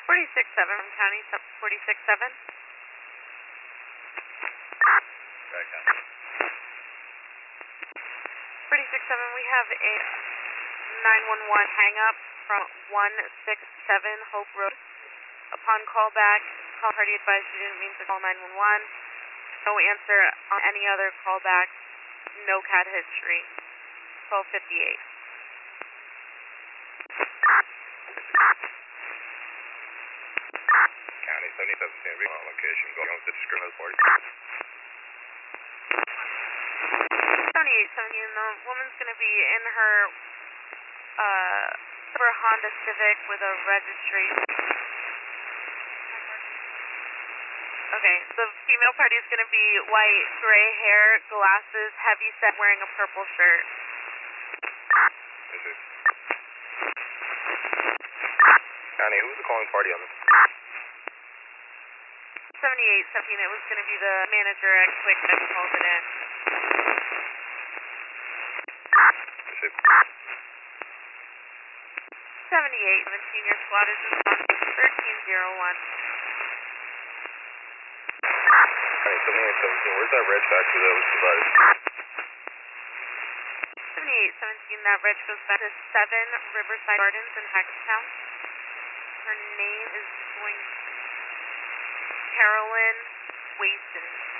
46-7 from County, 46-7. Back down. 46-7, we have a 911 hang-up from 167 Hope Road. Upon callback, call party advised you didn't mean to call 911. No answer on any other callback. No CAD history. 1258. County 77 on location, going with the discriminant party. 7817, the woman's going to be in her silver Honda Civic with a registration. Okay, the female party is going to be white, gray hair, glasses, heavy set, wearing a purple shirt. County, who's the calling party on this? 7817, it was going to be the manager at Quick that called it in. 7817, your squad is responding 1301. County 7817, where's that red factor that was provided? 7817, that reg goes back to 7 Riverside Gardens in Hagerstown. Her name is going Carolyn Wason.